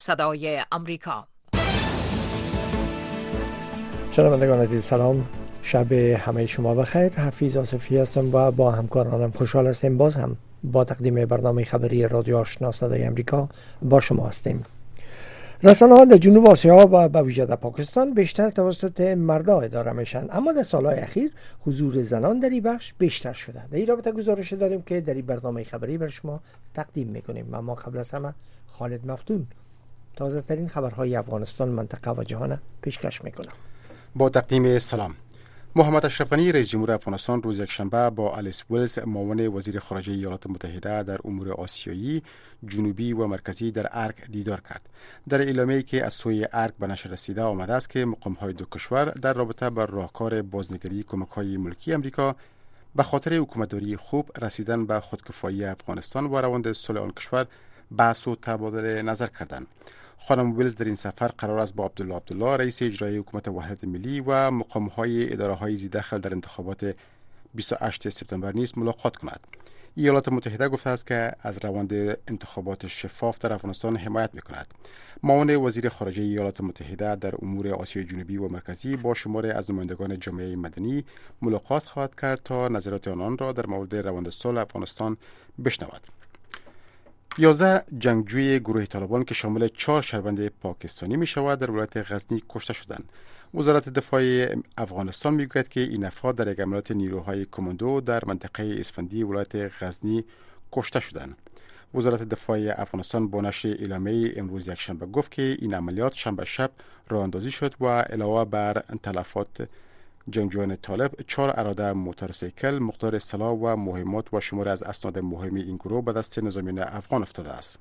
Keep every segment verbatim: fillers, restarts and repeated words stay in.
صدای امریکا. شنوندگان عزیز سلام، شب همه شما بخیر. حفیظ آصفی هستم و با همکارانم خوشحال هستیم باز هم با تقدیم برنامه خبری رادیو آشنا صدای امریکا با شما هستیم. رسانه‌ها در جنوب آسیا و به ویژه در پاکستان بیشتر توسط مردها اداره میشن، اما در سالهای اخیر حضور زنان در این بخش بیشتر شده. در این رابطه گزارش داریم که در این برنامه خبری بر شما تقدیم میکنیم. اما قبل از همه خالد مفتون تازه ترین خبرهای افغانستان، منطقه و جهان پیشکش میکنه. با تقدیم سلام. محمد اشرف غنی رئیس جمهور افغانستان روز یکشنبه با الیس ویلز معاون وزیر خارجه ایالات متحده در امور آسیایی، جنوبی و مرکزی در ارک دیدار کرد. در اعلامیه‌ای که از سوی ارک به نشر رسیده آمده است که مقام‌های دو کشور در رابطه با راهکار بازنگری کمک‌های ملکی امریکا به خاطر حکومتداری خوب، رسیدن به خودکفایی افغانستان و روند صلح آن کشور بحث و تبادل نظر کردند. خانم ویلز در این سفر قرار است با عبدالله عبدالله رئیس اجرایی حکومت وحدت ملی و مقام‌های اداره‌های ذی‌دخل در انتخابات بیست و هشتم سپتامبر نیز ملاقات کند. ایالات متحده گفته است که از روند انتخابات شفاف در افغانستان حمایت می‌کند. معاون وزیر خارجه ایالات متحده در امور آسیای جنوبی و مرکزی با شماری از نمایندگان جامعه مدنی ملاقات خواهد کرد تا نظرات آنان را در مورد روند صلح افغانستان بشنود. یازده جنگجوی گروه طالبان که شامل چهار شهروند پاکستانی می شود در ولایت غزنی کشته شدند. وزارت دفاع افغانستان می گوید که این افراد در یک عملیات نیروهای کماندو در منطقه اسفندی ولایت غزنی کشته شدند. وزارت دفاع افغانستان با نشر اعلامیه امروز یکشنبه گفت که این عملیات شنبه شب راه اندازی شد و علاوه بر تلفات جنگجویان طالب، چهار اراده موتورسیکل، مقدار سلاح و مهمات و شمار از اسناد مهم این گروه به دست نظامیان افغان افتاده است.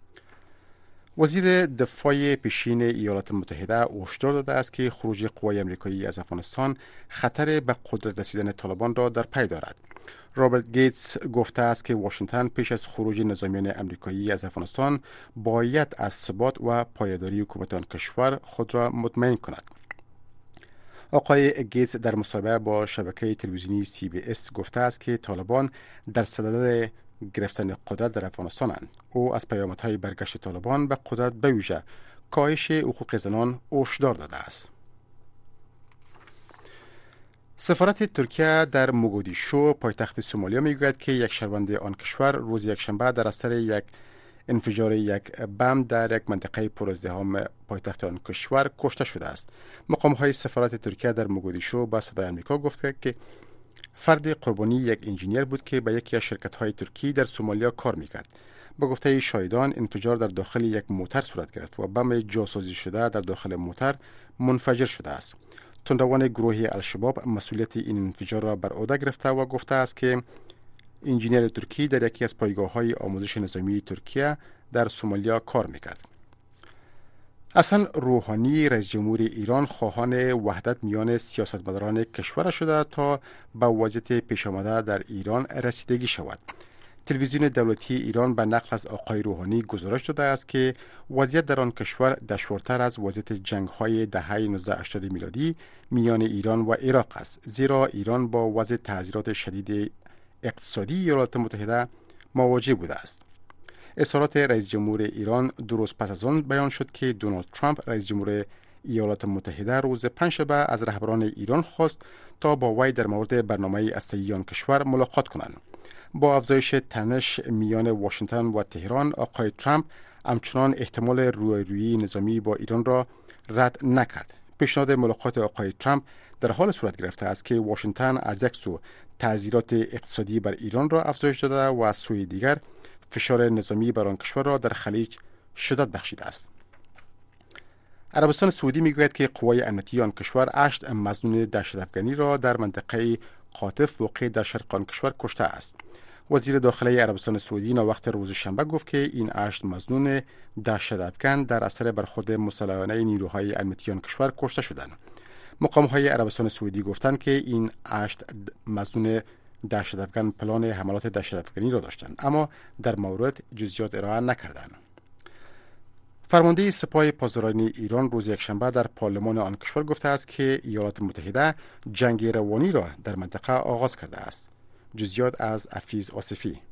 وزیر دفاع پیشین ایالات متحده هشدار داده است که خروج قوای آمریکایی از افغانستان خطر به قدرت رسیدن طالبان را در پی دارد. رابرت گیتس گفته است که واشنگتن پیش از خروج نظامیان آمریکایی از افغانستان باید از ثبات و پایداری حکومت آن کشور خود را مطمئن کند. آقای گیتس در مصاحبه با شبکه تلویزیونی سی بی اس گفته است که طالبان در صدد گرفتن قدرت در افغانستانند. او از پیامدهای برگشت طالبان به قدرت به ویژه کاهش حقوق زنان هشدار داده است. سفارت ترکیه در موگادیشو پایتخت سومالیا میگوید که یک شهروند آن کشور روز یکشنبه در اثر یک انفجار یک بم در یک منطقه پرازدحام پایتخت آن کشور کشته شده است. مقام‌های سفارت ترکیه در موگادیشو با صدای آمریکا گفته که فرد قربانی یک انجینیر بود که به یکی از شرکت‌های ترکی در سومالیا کار می‌کرد. با گفته شاهدان انفجار در داخل یک موتر صورت گرفت و بم جاسازی شده در داخل موتر منفجر شده است. تندروان گروه الشباب مسئولیت این انفجار را بر عهده گرفته و گفته است که انجینیر ترکی در یکی از پایگاه‌های آموزش نظامی ترکیه در سومالیا کار می‌کرد. حسن روحانی رئیس جمهور ایران خواهان وحدت میان سیاستمداران کشور شده تا به وضعیت پیش آمده در ایران رسیدگی شود. تلویزیون دولتی ایران به نقل از آقای روحانی گزارش داده است که وضعیت در آن کشور دشوارتر از وضعیت جنگ‌های دهه نوزده هشتاد میلادی میان ایران و عراق است، زیرا ایران با وضع تحذیرات شدید اقتصادی ایالات متحده مواجه بوده است. اظهارات رئیس جمهور ایران دو روز پس از آن بیان شد که دونالد ترامپ رئیس جمهور ایالات متحده روز پنجشنبه از رهبران ایران خواست تا با وی در مورد برنامه هسته‌ای آن کشور ملاقات کنند. با افزایش تنش میان واشنگتن و تهران، آقای ترامپ همچنان احتمال رویارویی نظامی با ایران را رد نکرد. پیشنهاد ملاقات آقای ترامپ در حال صورت گرفته است که واشنگتن از یک سو تعزیرات اقتصادی بر ایران را افزایش داده و از سوی دیگر فشار نظامی بر آن کشور را در خلیج شدت بخشیده است. عربستان سعودی میگوید که قوای امنیتی آن کشور هشت مظنون دهشت‌افکنی را در منطقه قاطف واقع در شرق آن کشور کشته است. وزیر داخلی عربستان سعودی وقت روز شنبه گفت که این هشت مظنون دهشت‌افکن در اثر برخورد مسلحانه نیروهای امنیتی آن کشور کشته شدند. مقام‌های عربستان سعودی گفتند که این هشت مظنون دهشت‌افکن پلان حملات دهشت‌افکنی را داشتند، اما در مورد جزئیات ارائه نکردند. فرمانده سپاه پاسداران ایران روز یکشنبه در پارلمان آن کشور گفته است که ایالات متحده جنگ روانی را در منطقه آغاز کرده است. جزئیات از حفیظ آصفی.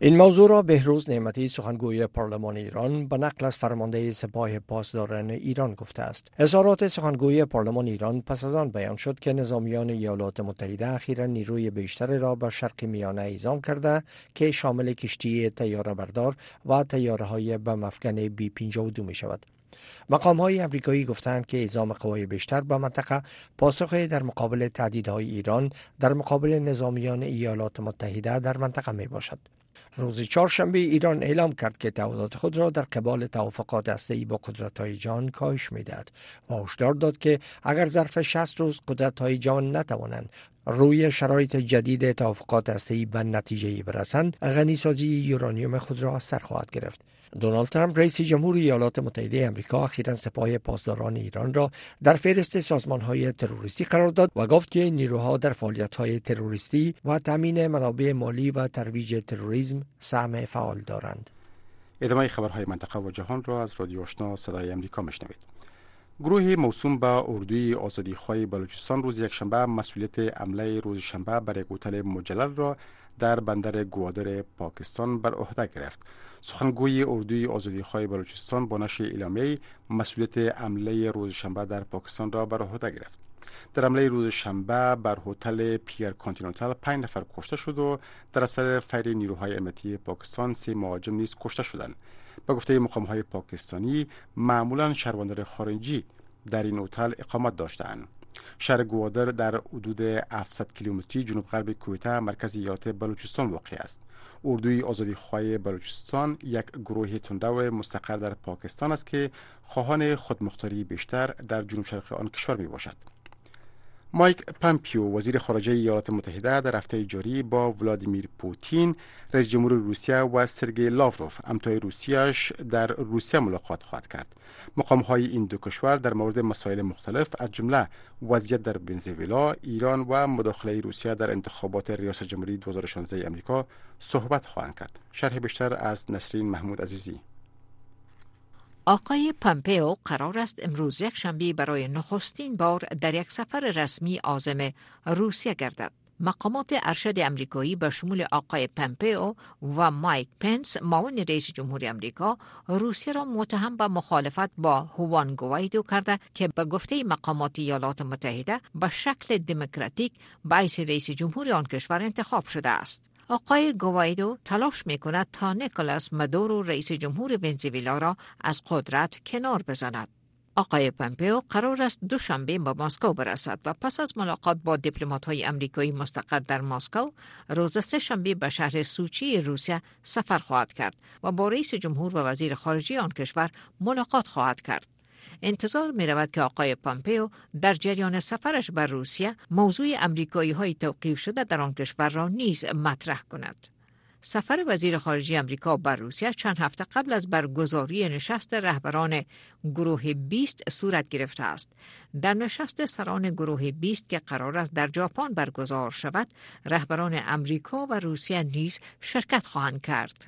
این موضوع را بهروز نعمتی سخنگوی پارلمان ایران به نقل از فرمانده سپاه پاسداران ایران گفته است. اظهارات سخنگوی پارلمان ایران پس از آن بیان شد که نظامیان ایالات متحده اخیراً نیروی بیشتری را به شرق میانه اعزام کرده که شامل کشتی طیاره بردار و طیاره‌های بم افکن بی پنجاه و دو می شود. مقام‌های آمریکایی گفتند که اعزام قوای بیشتر به منطقه پاسخی در مقابل تهدیدهای ایران در مقابل نظامیان ایالات متحده در منطقه می باشد. روز چهارشنبه ایران اعلام کرد که تعهدات خود را در قبال توافقات هسته‌ای با قدرت‌های جهان کاهش می‌دهد و هشدار داد که اگر ظرف شصت روز قدرت‌های جهان نتوانند روی شرایط جدید توافقات هسته‌ای به نتیجه‌ای برسند، غنی‌سازی یورانیوم خود را از سر خواهد گرفت. دونالد ترامپ رئیس جمهور ایالات متحده آمریکا اخیراً سپاه پاسداران ایران را در فهرست سازمان‌های تروریستی قرار داد و گفت که نیروها در فعالیت‌های تروریستی و تامین منابع مالی و ترویج تروریسم سهم فعال دارند. ادامه خبرهای منطقه و جهان را از رادیو آشنا صدای آمریکا میشنوید. گروه موسوم به اردوی آزادیخواه بلوچستان روز یکشنبه مسئولیت حمله روز شنبه بر یک هتل مجلل را در بندر گوادر پاکستان بر عهده گرفت. سخنگوی اردوی آزادیخواه بلوچستان با نشر اعلامیه مسئولیت حمله روز شنبه در پاکستان را بر عهده گرفت. در حمله روز شنبه بر هتل پیر کانتیننتال پنج نفر کشته شد و در اثر فیر نیروهای امنیتی پاکستان سه مهاجم نیز کشته شدند. به گفته مقام‌های پاکستانی معمولاً شهروندان خارجی در این هتل اقامت داشتند. شهر گوادر در حدود هفتصد کیلومتری جنوب غرب کویته مرکز ایالت بلوچستان واقع است. اردوی آزادیخواه بلوچستان یک گروه تندرو مستقر در پاکستان است که خواهان خودمختاری بیشتر در جنوب شرق آن کشور می باشد. مایک پامپیو وزیر خارجه ایالات متحده در هفته جاری با ولادیمیر پوتین رئیس جمهور روسیه و سرگئی لاوروف همتای روسیه‌اش در روسیه ملاقات خواهد کرد. مقام‌های این دو کشور در مورد مسائل مختلف از جمله وضعیت در ونزوئلا، ایران و مداخله روسیه در انتخابات ریاست جمهوری دو هزار و شانزده امریکا صحبت خواهند کرد. شرح بیشتر از نسرین محمود عزیزی. آقای پامپئو قرار است امروز یک شنبه برای نخستین بار در یک سفر رسمی عازم روسیه گردد. مقامات ارشد امریکایی به شمول آقای پامپئو و مایک پنس معاون رئیس جمهور امریکا روسیه را متهم به مخالفت با هوان گوایدو کرده که به گفته مقامات ایالات متحده به شکل دموکراتیک باعث رئیس جمهور آن کشور انتخاب شده است. آقای گوایدو تلاش می‌کند تا نیکولاس مادورو رئیس جمهور ونزوئلا را از قدرت کنار بزند. آقای پامپئو قرار است دوشنبه به مسکو برسد و پس از ملاقات با دیپلمات‌های آمریکایی مستقر در مسکو روز سه‌شنبه به شهر سوچی روسیه سفر خواهد کرد و با رئیس جمهور و وزیر خارجه آن کشور ملاقات خواهد کرد. انتظار می رود که آقای پامپئو در جریان سفرش بر روسیه موضوع امریکایی های توقیف شده در آن کشور را نیز مطرح کند. سفر وزیر خارجه امریکا بر روسیه چند هفته قبل از برگزاری نشست رهبران گروه بیست صورت گرفته است. در نشست سران گروه بیست که قرار است در ژاپن برگزار شود، رهبران امریکا و روسیه نیز شرکت خواهند کرد.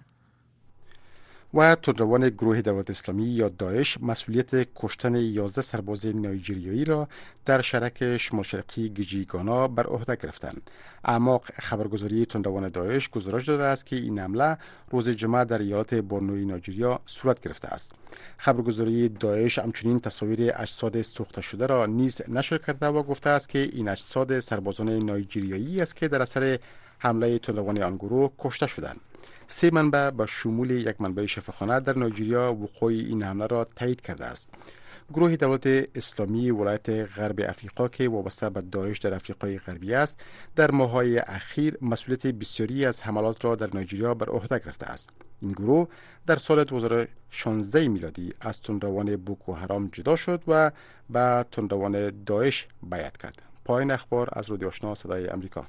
و تندروان گروه دولت اسلامی یا داعش مسئولیت کشتن یازده سرباز نایجریایی را در شرق شمال شرقی گیجیگانا بر عهده گرفتند. اعماق خبرگزاری تندروان داعش گزارش داده است که این حمله روز جمعه در ایالت بورنوی نایجریا صورت گرفته است. خبرگزاری داعش همچنین تصاویر اجساد سوخته شده را نیز نشر کرده و گفته است که این اجساد سربازان نایجریایی است که در اثر حمله تندروان آن گروه کشته شدند. سه منبع با شمول یک منبع شفاخانه در نایجریا وقوع این حمله را تایید کرده است. گروه دولت اسلامی ولایت غرب افریقا که وابسته به داعش در افریقای غربی است، در ماه‌های اخیر مسئولیت بسیاری از حملات را در نایجریا بر عهده گرفته است. این گروه در سال دو هزار و شانزده میلادی از تندروان بوکو حرام جدا شد و به تندروان داعش بیعت کرد. پایان اخبار از رادیو آشنا صدای آمریکا.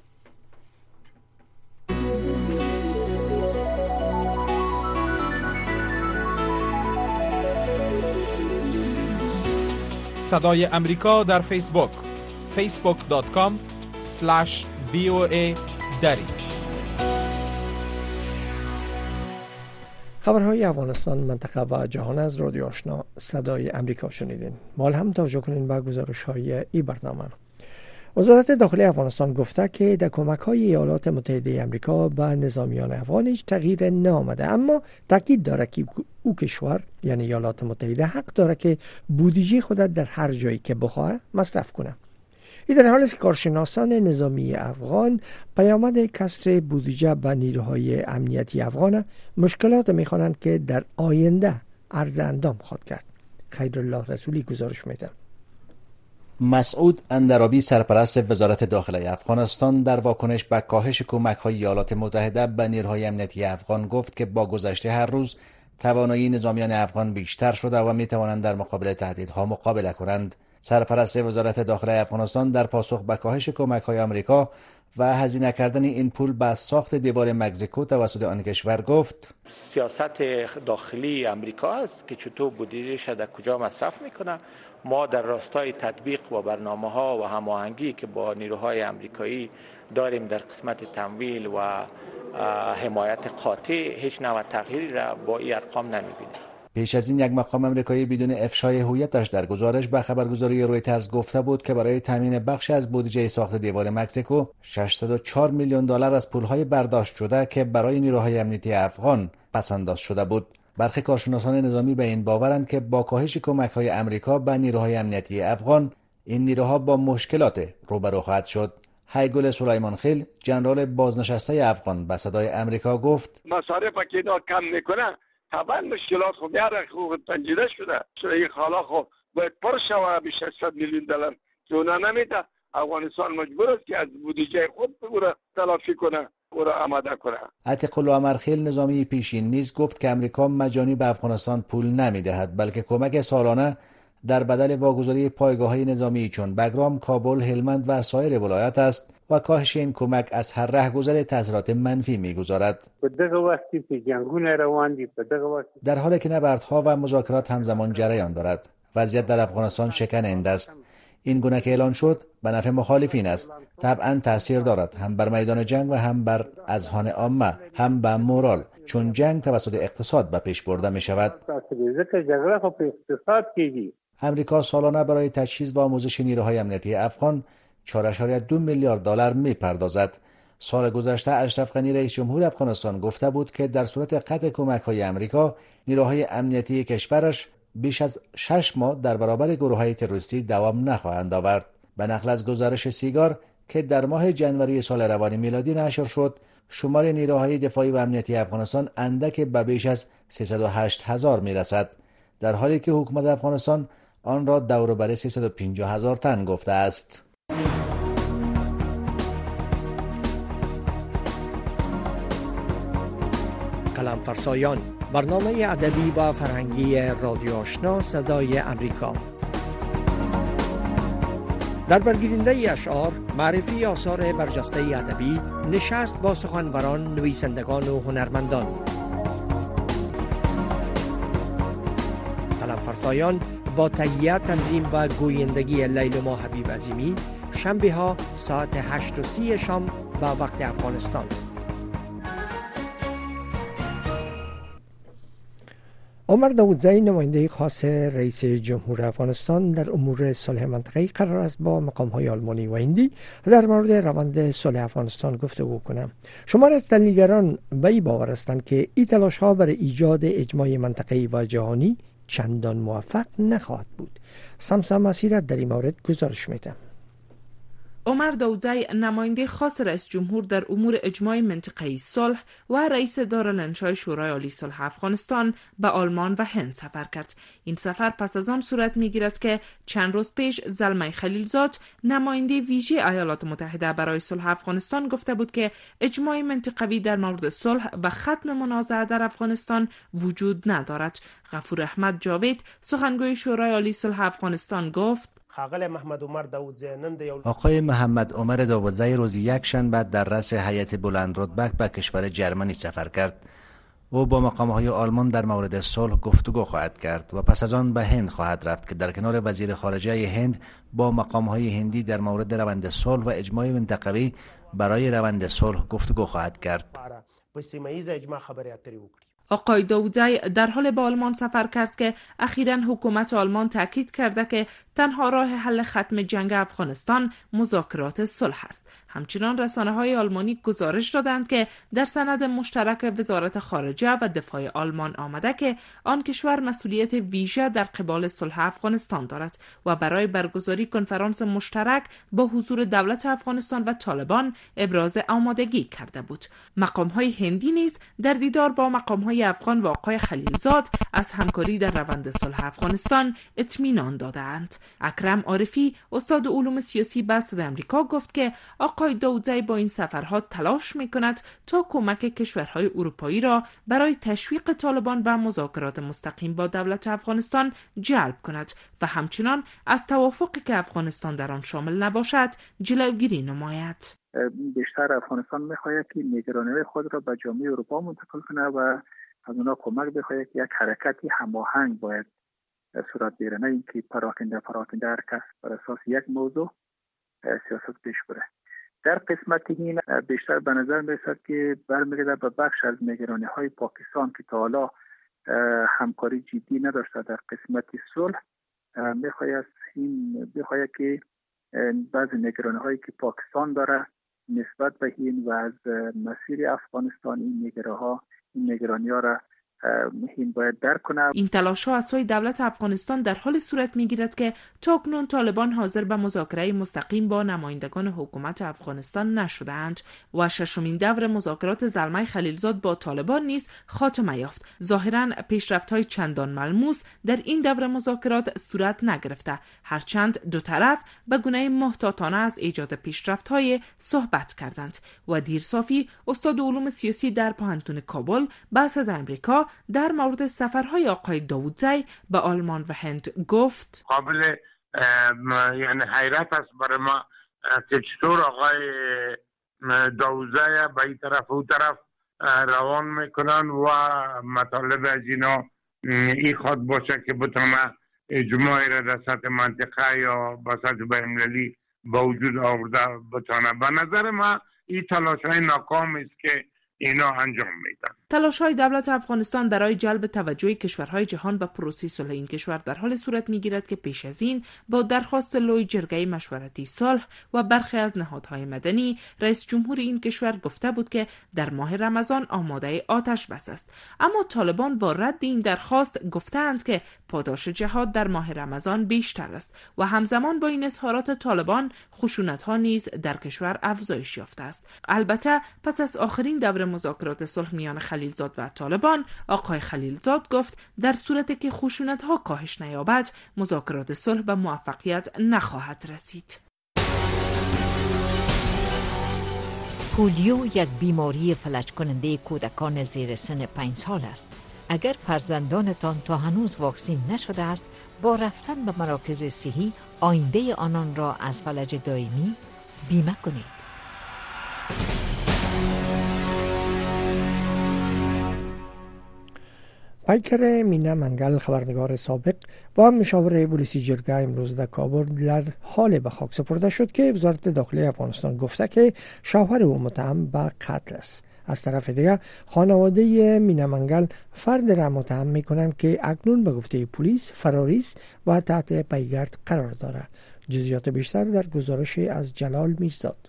صدای امریکا در فیسبوک فیسبوک دات کام اسلش وی او ای دری. خبرهای افغانستان، منطقه و جهان از رادیو آشنا صدای امریکا شنیدین. مال هم توجه کنین به گزارش‌های این برنامه. وزارت داخلی افغانستان گفته که در کمک‌های ایالات متحده آمریکا به نظامیان افغان هیچ تغییر نآمده، اما تاکید دارد که او کشور یعنی ایالات متحده حق دارد که بودجه خود در هر جایی که بخواهد مصرف کنه. این در حالی است که کارشناسان نظامی افغان پیامد کسر بودجه به نیروهای امنیتی افغان مشکلات می‌خوانند که در آینده عرض اندام خواهد کرد. خیرالله رسولی گزارش می‌دهد. مسعود اندرابی سرپرست وزارت داخلی افغانستان در واکنش به کاهش کمک‌های ایالات متحده به نیروهای امنیتی افغان گفت که با گذشت هر روز توانایی نظامیان افغان بیشتر شده و می‌توانند در مقابل تهدیدها مقابله کنند. سرپرست وزارت داخلی افغانستان در پاسخ به کاهش کمک‌های آمریکا و هزینه کردن این پول به ساخت دیوار مکزیکو توسط آن کشور گفت: سیاست داخلی آمریکا است که چطور بودجه‌اش در کجا مصرف میکنه. ما در راستای تطبیق و برنامه‌ها و هماهنگی که با نیروهای آمریکایی داریم در قسمت تمویل و حمایت قاطع هیچ نوع تغییری را با این ارقام نمی‌بینیم. پیش از این یک مقام آمریکایی بدون افشای هویتش در گزارش به خبرگزاری رویترز گفته بود که برای تامین بخش از بودجه ساخت دیوار مکزیکو ششصد و چهار میلیون دلار از پولهای برداشت شده که برای نیروهای امنیتی افغان پس‌انداز شده بود. برخی کارشناسان نظامی به این باورند که با کاهش کمک‌های آمریکا به نیروهای امنیتی افغان این نیروها با مشکلات روبرو خواهد شد. هیگل سلیمانخیل ژنرال بازنشسته افغان به صدای آمریکا گفت: مصارف که اینا کم میکنه طبعا مشکلات خب یاره خوب تنجیده شده شده این حالا خب باید پر شوه بیش از صد میلیون دلار که اونا نمیده. افغانستان مجبور است که از بودجه خود بگوره تلافی کنه او را آماده کنه. عتیق الله امرخیل نظامی پیشین نیز گفت که امریکا مجانی به افغانستان پول نمیدهد بلکه کمک سالانه در بدل واگذاری پایگاه‌های نظامی چون بگرام، کابل، هلمند و سایر ولایات است و کاهش این کمک از هر رهگذر تاثیرات منفی می‌گذارد. در حالی که نبردها و مذاکرات همزمان جریان دارد، وضعیت در افغانستان شکننده است. این گونه که اعلان شد به نفع مخالفین است. طبعا تاثیر دارد هم بر میدان جنگ و هم بر اذهان عامه، هم به مورال، چون جنگ توسط اقتصاد به پیش برده می شود. امریکا سالانه برای تجهیز و آموزش نیروهای امنیتی افغان چهار ممیز دو میلیارد دلار می پردازد. سال گذشته اشرف غنی رئیس جمهور افغانستان گفته بود که در صورت قطع کمک‌های امریکا نیروهای امنیتی کشورش بیش از شش ماه در برابر گروه‌های تروریستی دوام نخواهند آورد. به نقل از گزارش سیگار که در ماه جنوری سال روان میلادی نشر شد، شمار نیروهای دفاعی و امنیتی افغانستان اندک به بیش از سیصد و هشت هزار میرسد، در حالی که حکومت افغانستان آن را دور و بر سیصد و پنجاه هزار تن گفته است. قلم فرسایان، برنامه ادبی و فرهنگی رادیو آشنا صدای امریکا. در برگیرنده اشعار، معرفی آثار برجسته ادبی، نشست با سخنوران، نویسندگان و هنرمندان. قلم فرسایان با تهیه، تنظیم و گویندگی لیلما حبیب عظیمی، شنبه ها ساعت هشت و سی شام با وقت افغانستان. عمر داودزی، نماینده خاص رئیس جمهور افغانستان در امور صلح منطقه‌ای، قرار است با مقام‌های آلمانی و هندی در مورد روند صلح افغانستان گفتگو کنند. شمار از تحلیلگران به این باور هستند که این تلاش‌ها برای ایجاد اجماع منطقه‌ای و جهانی چندان موفق نخواهد بود. سمسم مسیرت در این مورد گزارش می‌دهد. عمر داودزی، نماینده خاص رئیس جمهور در امور اجماع منطقه‌ای صلح و رئیس دارالانشای شورای عالی صلح افغانستان به آلمان و هند سفر کرد. این سفر پس از آن صورت می‌گیرد که چند روز پیش زلمه خلیلزاد، نماینده ویژه ایالات متحده برای صلح افغانستان، گفته بود که اجماع منطقوی در مورد صلح و ختم منازعه در افغانستان وجود ندارد. غفور احمد جاوید، سخنگوی شورای عالی صلح افغانستان، گفت: آقای محمد عمر داودزی روز یک شنبه در رأس هیئت بلند رتبه به کشور جرمنی سفر کرد. او با مقام‌های آلمان در مورد صلح گفتگو خواهد کرد و پس از آن به هند خواهد رفت که در کنار وزیر خارجه هند با مقام‌های هندی در مورد روند صلح و اجماع منطقوی برای روند صلح گفتگو خواهد کرد. آقای داودزی در حال به آلمان سفر کرد که اخیراً حکومت آلمان تاکید کرده که تنها راه حل ختم جنگ افغانستان مذاکرات صلح است. همچنین رسانه‌های آلمانی گزارش دادند که در سند مشترک وزارت خارجه و دفاع آلمان آمده که آن کشور مسئولیت ویژه در قبال صلح افغانستان دارد و برای برگزاری کنفرانس مشترک با حضور دولت افغانستان و طالبان ابراز آمادگی کرده بود. مقام‌های هندی نیز در دیدار با مقام‌های افغان و آقای خلیلزاد از همکاری در روند صلح افغانستان اطمینان دادند. اکرم عارفی استاد علوم سیاسی به صدای آمریکا گفت که آقای داودزی با این سفرها تلاش می‌کند تا کمک کشورهای اروپایی را برای تشویق طالبان به مذاکرات مستقیم با دولت افغانستان جلب کند و همچنان از توافقی که افغانستان در آن شامل نباشد جلوگیری نماید. بیشتر افغانستان می‌خواهد که نگرانی خود را به جامعه اروپا منتقل کنه و از اونا کمک بخواهد که یک حرکتی هماهنگ باید صورت بگیره، نه اینکه پراکنده پراکنده هر کس بر اساس یک موضوع سیاست پیش بره. در قسمت این بیشتر به نظر میرسد که برمیگرده به بخش از نگرانی های پاکستان که تا حالا همکاری جدی نداشته در قسمت صلح. میخواهد این بخواهد که بعضی نگرانی هایی که پاکستان داره نسبت به این و از مسیر افغانستان این نگرانی ها این نگرانی ها را مهم باید درک کنه. این تلاش ها از سوی دولت افغانستان در حال صورت میگیرد که تاکنون طالبان حاضر به مذاکره مستقیم با نمایندگان حکومت افغانستان نشدند و ششمین دور مذاکرات زلمه خلیلزاد با طالبان نیز خاتمه یافت. ظاهرا پیشرفت های چندان ملموس در این دور مذاکرات صورت نگرفته، هرچند دو طرف به گونه محتاطانه از ایجاد پیشرفت های صحبت کردند. و دیرصافی استاد علوم سیاسی در پوهنتون کابل به صدای آمریکا در مورد سفرهای آقای داودزی به آلمان و هند گفت قابل یعنی حیرت است برای ما که چطور آقای داودزی به این طرف و طرف روان میکنن و مطالب از اینا این خود باشه که بتونه اجماعی را در سطح منطقه یا به سطح بین‌المللی با وجود آورده بتونه. به نظر ما این تلاش های ناکام است که اینا انجام میدن. تلاش‌های دولت افغانستان برای جلب توجه کشورهای جهان به پروسه صلح این کشور در حال صورت می‌گیرد که پیش از این با درخواست لوی جرگه مشورتی صلح و برخی از نهادهای مدنی رئیس جمهور این کشور گفته بود که در ماه رمضان آماده آتش بس است. اما طالبان با رد این درخواست گفتند که پاداش جهاد در ماه رمضان بیشتر است و همزمان با این اظهارات طالبان خشونت‌ها نیز در کشور افزایش یافته است. البته پس از آخرین دور مذاکرات صلح میان خلیلزاد و طالبان، آقای خلیلزاد گفت در صورتی که خشونت‌ها کاهش نیابد مذاکرات صلح به موفقیت نخواهد رسید. پولیو یک بیماری فلج کننده کودکان زیر سن پنج سال است. اگر فرزندانتان تا هنوز واکسین نشده است، با رفتن به مراکز صحی آینده آنان را از فلج دائمی بیمه کنید. پیکر مینا منگل، خبرنگار سابق با مشاور پلیس جرگه، امروز در کابل در حال به خاک سپرده شد که وزارت داخلی افغانستان گفته که شوهر او متهم به قتل است. از طرف دیگر خانواده مینا منگل فرد را متهم می‌کنند که اکنون به گفته پلیس فراری است و تحت پیگرد قرار دارد. جزئیات بیشتر در گزارش از جلال میرزاد.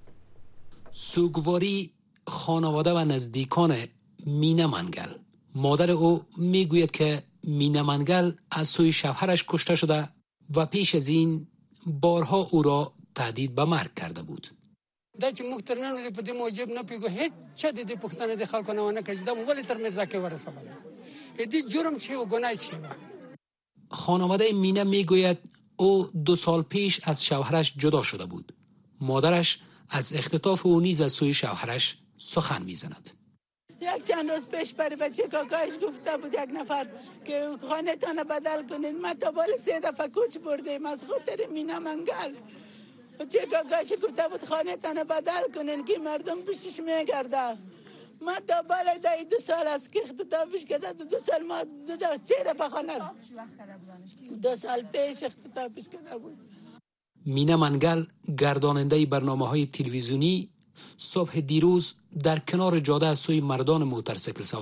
سوگواری خانواده و نزدیکان مینا منگل. مادر او میگوید که مینا منگل از سوی شوهرش کشته شده و پیش از این بارها او را تهدید به مرگ کرده بود. دا چې موږ تر نن ورځې په دې موجب نه پیګو هیڅ چا د دې پښتنه د خلکو نه ونه کړي دا موږ تر مرزا کې ورسوله دې جرم چی و گناه چی و. خانواده مینا میگوید او دو سال پیش از شوهرش جدا شده بود. مادرش از اختطاف او نیز از سوی شوهرش سخن میزند. یک چند روز پیش برای بچه کاکایش گفته بود یک نفر که خانه تانه بدل کنین. ما تا بال سه دفعه کوچ بردیم از خاطر مینا منگل. چه کاکایش گفته بود خانه تانه بدل کنین که مردم پیشش میگرده. ما تا بال دای دو سال از که اختطافش کرده دو سال ما دو دفعه سه دفعه خانه دو سال پیش اختطافش کرده بود. مینا منگل گرداننده برنامه‌های تلویزیونی صبح دیروز در کنار جاده از سوی مردان موتورسیکل سوار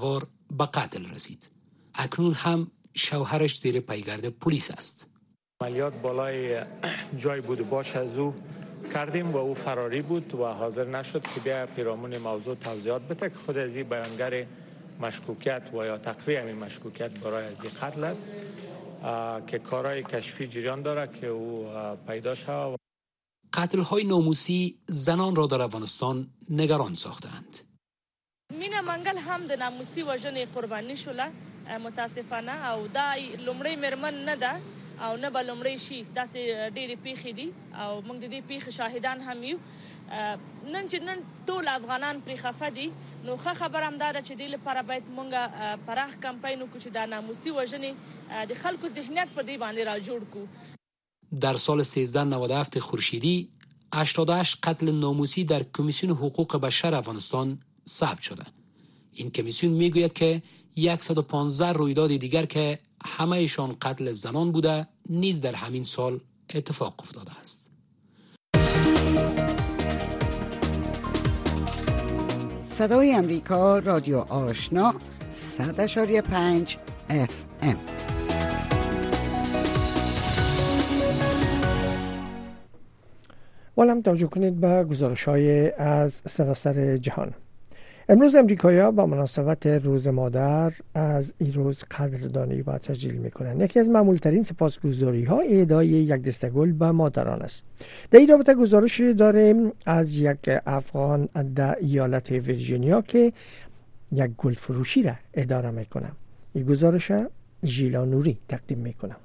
به قتل رسید. اکنون هم شوهرش زیر پیگرد پلیس است. عملیات بالای جای بود و باش از او کردیم و او فراری بود و حاضر نشد که بیا پیرامون موضوع توضیحات بده که خود از این بیانگر مشکوکیت و یا تقریبا این مشکوکیت برای از این قتل است که کارهای کشفی جریان داره که او پیدا شود. قتل های ناموسی زنان را در افغانستان نگران ساختند. مینا منگل هم د ناموسي وژنې قرباني شوله متاسفانه او دا لومړی مرمن نه ده او نه به لومړی شي. داسې ډېرې پیښې دي او موږ د دې پیښې شاهدان هم یو. نن چې نن ټول افغانان پرې خفه دي نو ښه خبره هم دا ده چې دې لپاره باید موږ پراخ کمپاین وکړو چې دا ناموسي وژنې د خلکو ذهنیت په دې باندې را جوړ کړو. در سال سیزده نود و هفت خورشیدی هشتاد و هشت قتل ناموسی در کمیسیون حقوق بشر افغانستان ثبت شده. این کمیسیون میگوید که صد و پانزده رویداد دیگر که همهشان قتل زنان بوده نیز در همین سال اتفاق افتاده است. صدای امریکا، رادیو آشنا، صد اشاری پنج اف ام. ولم توجه کنید به گزارش‌های از سراسر جهان. امروز امریکایی‌ها با مناسبت روز مادر از این روز قدردانی و تسجیل می‌کنند. یکی از معمول‌ترین سپاسگزاری‌ها اهدای یک دسته گل به مادران است. در این رابطه گزارش داریم از یک افغان در ایالت ویرجینیا که یک گل فروشی را اداره می‌کنه. این گزارش ژیلا نوری تقدیم می‌کنم.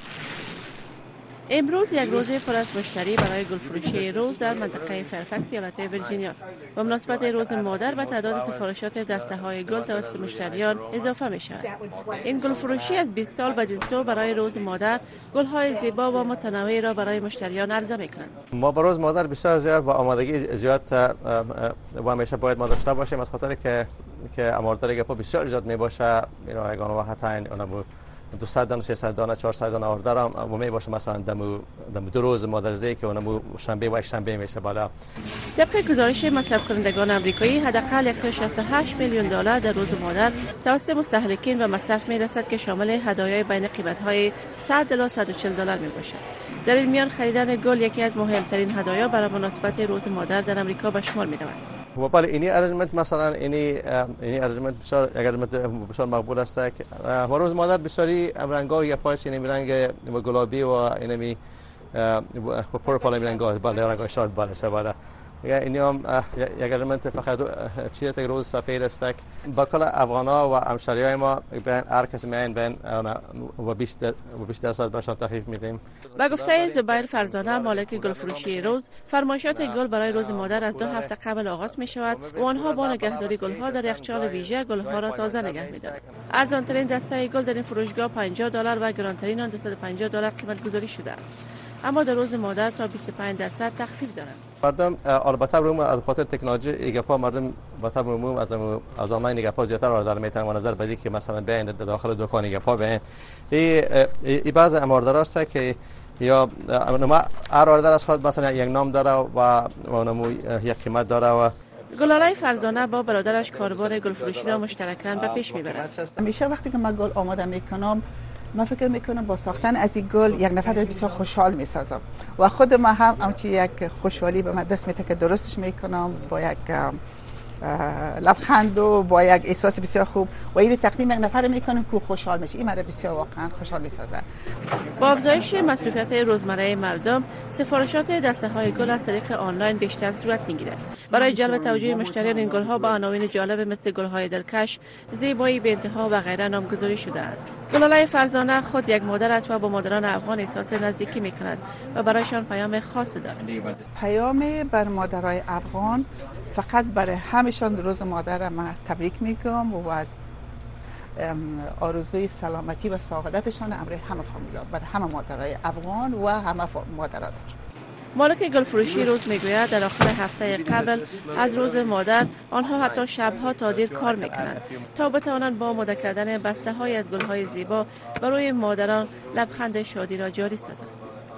امروز یک روز پر از مشتری برای گلفروشی روز در منطقه فرفکس ایالت ویرجینیا است. با مناسبت روز مادر به تعداد سفارشات دسته های گل توسط مشتریان اضافه می شود. این گلفروشی از بیست سال بعد از برای روز مادر گل های زیبا و متنوع را برای مشتریان عرضه می کنند. ما با روز مادر بسیار زیاد با آمادگی زیاد و همیشه باید ما داشته باشیم از خاطر که که آمادگی پا بسیار زیاد می باشه. اینا یگان وقت اون دویست دانه سیصد دانه چهارصد دانه اوردر هم و می باشه مثلا دمو دمو دو روز مادرزی که اونم شنبه و شنبه میشه بالا. طبق گزارش مصرف کنندگان آمریکایی حداقل صد و شصت و هشت میلیون دلار در روز مادر توسط مستهلکین به مصرف میرسد که شامل هدایای بین قیمت‌های صد تا صد و چهل دلار میباشد. در این میان خریدن گل یکی از مهمترین هدایا برای مناسبت روز مادر در آمریکا به شمار میرود. و بله اینی ارزمت مثلا اینی اینی ارزمت بسیار ارزمت بسیار مقبول است که و روز مادر بسیاری رنگ‌ها یا پاس اینی رنگ گلابی و اینمی و پرپل رنگ‌ها بالا رنگ‌های شاد بالا سوالا اینی هم یک ارزمت فقط چیزی که روز سفید است با کل افغان‌ها و همشهریای ما بین هر کسی میان بین و بیست و بیست درصد بهشان تخفیف میدیم. با گفته زبیر فرزانه مالک گلفروشی روز فرمایشات گل برای روز مادر از دو هفته قبل آغاز می شود و آنها با نگهداری گل‌ها در یخچال ویژه گل‌ها را تازه نگه می‌دارند. ارزان‌ترین دسته گل در این فروشگاه پنجاه دلار و گرانترین آن دویست و پنجاه دلار قیمت گذاری شده است. اما در روز مادر تا بیست و پنج درصد تخفیف دارند. مردم البته روم از خاطر تکنولوژی ایگاپا مردم با طب عموم از از آنلاین ایگاپا زیادتر آردر میتونن و نظر بدی که مثلا بیاین داخل دکان ایگاپا بیاین ای بعض اماردار است که یا ما هر آردر از خود مثلا یک نام داره و اونم یک قیمت داره و گلالای فرزانه با برادرش کاربار گلفروشی را مشترکاً به پیش میبرند. همیشه وقتی که من گل آماده میکنم من فکر میکنم با ساختن از این گل یک نفر رو بسیار خوشحال میسازم و خود ما هم همچی یک خوشحالی به من دست میده که درستش میکنم با یک لبخند و با یک احساس بسیار خوب و این تقدیم یک نفر میکنم که خوشحال میشه. این مرا بسیار واقعا خوشحال میسازه. با افزایش مصرفیت روزمره مردم سفارشات دسته های گل از طریق آنلاین بیشتر صورت میگیرد. برای جلب توجه مشتریان این گل ها با عناوین جالب مثل گل های دلکش، زیبایی به انتها و غیره نامگذاری شده‌اند. گلالای فرزانه خود یک مادر است و با مادران افغان احساس نزدیکی میکند و برایشان پیام خاص دارد. پیام بر مادرای افغان فقط برای همشان روز مادر ما تبریک میگم و از آرزوی سلامتی و سعادتشان امروز همه فامیلا برای همه مادرای افغان و همه مادرات. مالک گلفروشی روز میگوید در آخر هفته قبل از روز مادر آنها حتی شبها تا دیر کار میکنند تا بتوانند با آماده کردن بسته های از گل های زیبا برای مادران لبخند شادی را جاری سازند.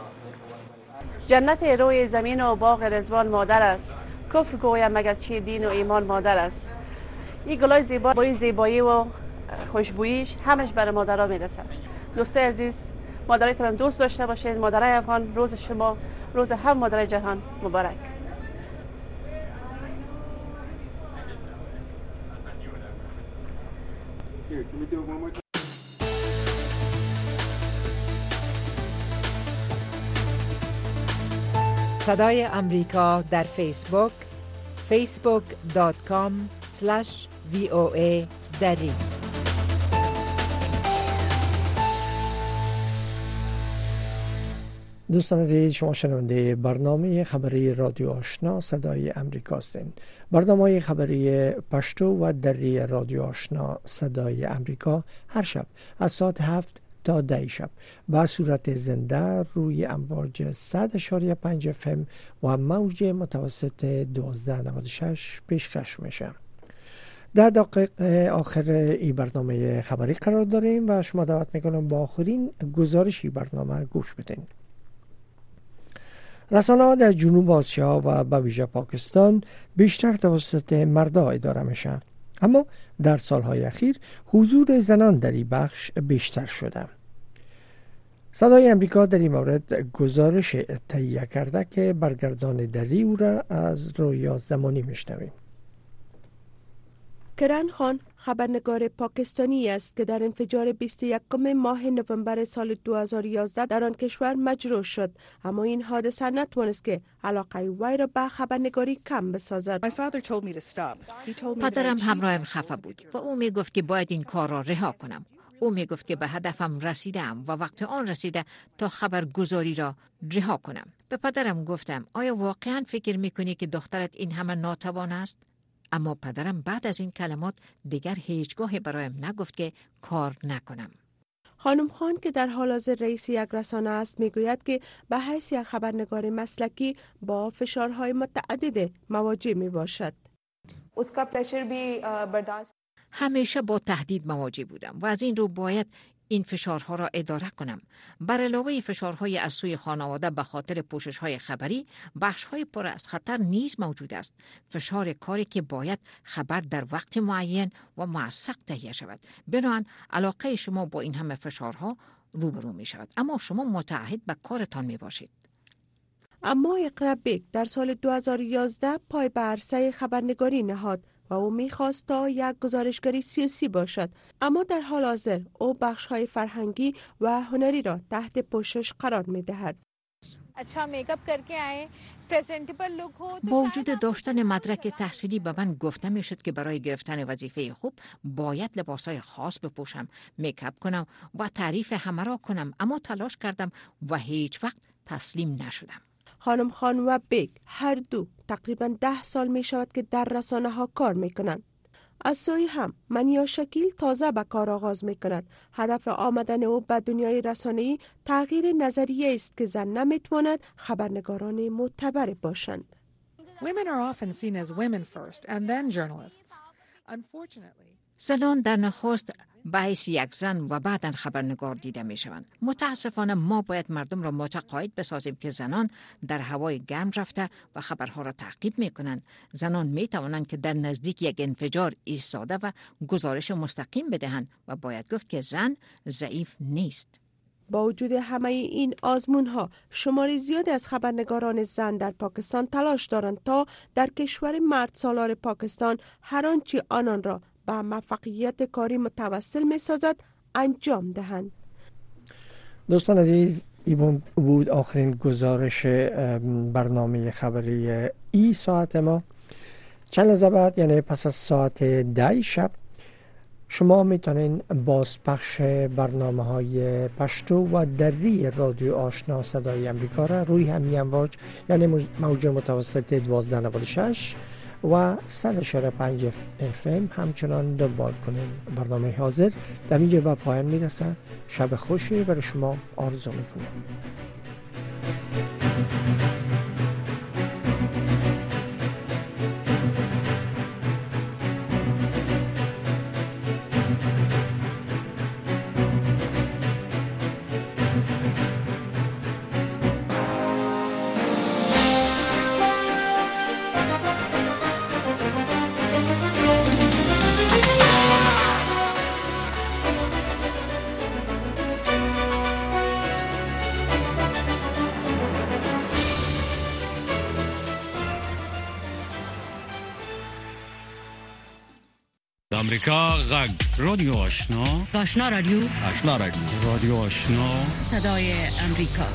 جنت روی زمین و باغ رضوان مادر است. کفر گویم مگر چی دین و ایمان مادر است. این گلای زیبا با این زیبایی و خوشبوییش همش برای مادرها میرسه. دوستای عزیز، مادرایتون دوست داشته باشید. مادرای افغان، روز شما روز هم مادرای جهان مبارک. صدای امریکا در فیسبوک فیسبوک دات کام اسلش وی او ای دری. دوستان عزیز، شما شنونده برنامه خبری رادیو آشنا صدای امریکا هستید. برنامه خبری پشتو و دری رادیو آشنا صدای امریکا هر شب از ساعت هفت تا ده شب با صورت زنده روی امواج صد و پنج اف ام و موج متوسط دوازده و نود و شش پیشکش میشه. ده دقیقه آخر این برنامه خبری قرار داریم و شما دعوت میکنم با آخرین گزارشی برنامه گوش بدین. رسانه‌ها در جنوب آسیا و به ویژه پاکستان بیشتر توسط مردها اداره میشن، اما در سالهای اخیر حضور زنان در این بخش بیشتر شده. صدای امریکا در این مورد گزارش تهیه کرده که برگردان دری او را از رویا زمانی میشنویم. کرن خان خبرنگار پاکستانی است که در انفجار بیست و یکم ماه نوامبر سال دو هزار و یازده در آن کشور مجروح شد، اما این حادثه نتوانست که علاقه وی را به خبرنگاری کم بسازد. پدرم همراهم خفه بود و او می گفت که باید این کار را رها کنم. او می گفت که به هدفم رسیدم و وقت آن رسیده تا خبرگزاری را رها کنم. به پدرم گفتم آیا واقعا فکر میکنی که دخترت این همه ناتوان است؟ اما پدرم بعد از این کلمات دیگر هیچگاه برایم نگفت که کار نکنم. خانم خان که در حال حاضر رئیس یک رسانه است میگوید که به حیث یک خبرنگار مسلکی با فشارهای متعدد مواجه می باشد. उसका प्रेशर भी बर्दाश्त همیشه با تهدید مواجه بودم و از این رو باید این فشارها را اداره کنم. بر علاوه فشارهای از سوی خانواده به خاطر پوشش‌های خبری، بخش‌های پر از خطر نیز موجود است. فشار کاری که باید خبر در وقت معین و موثق تهیه شود. بنابراین علاقه شما با این همه فشارها روبرو می شود، اما شما متعهد به کارتان می باشید. اما اقرا بیگ در سال دو هزار و یازده پای به عرصه خبرنگاری نهاد و او می‌خواست تا یک گزارشگری سیاسی باشد، اما در حال حاضر او بخش‌های فرهنگی و هنری را تحت پوشش قرار می‌دهد. با وجود داشتن مدرک تحصیلی به من گفته می‌شد که برای گرفتن وظیفه خوب باید لباس‌های خاص بپوشم، میکاپ کنم و تعریف همه را کنم، اما تلاش کردم و هیچ وقت تسلیم نشدم. خانم خان و بیگ هر دو تقریباً ده سال می شود که در رسانه ها کار می کنند. از سوی هم منیا شکیل تازه به کار آغاز می کند. هدف آمدن او به دنیای رسانه‌ای تغییر نظریه است که زن نمی تواند خبرنگاران معتبر باشند. Women are often seen as women first and then journalists. Unfortunately, زنان در نخست به حیث یک زن و بعداً خبرنگار دیده می شوند. متاسفانه ما باید مردم را متقاعد بسازیم که زنان در هوای گرم رفته و خبرها را تعقیب می کنند. زنان می توانند که در نزدیک یک انفجار ایستاده و گزارش مستقیم بدهند و باید گفت که زن ضعیف نیست. با وجود همه این آزمون ها، شماری زیادی از خبرنگاران زن در پاکستان تلاش دارند تا در کشور مرد سالار پاکستان هر آنچه آنان را به موفقیت کاری متوسل می سازد انجام دهند. دوستان عزیز، این بود آخرین گزارش برنامه خبری ای ساعت ما. چند لحظه بعد، یعنی پس از ساعت ده شب، شما میتونین بازپخش برنامه های پشتو و دری رادیو آشنا صدای امریکا را روی همین امواج، یعنی موج متوسط دوازده و نود و شش و صد و پنج اف ام همچنان دنبال کنین. برنامه حاضر در اینجا به پایان میرسه. شب خوشی برای شما آرزو میکنم. امریکا غږ رادیو آشنا آشنا رادیو آشنا رادیو رادیو آشنا صدای امریکا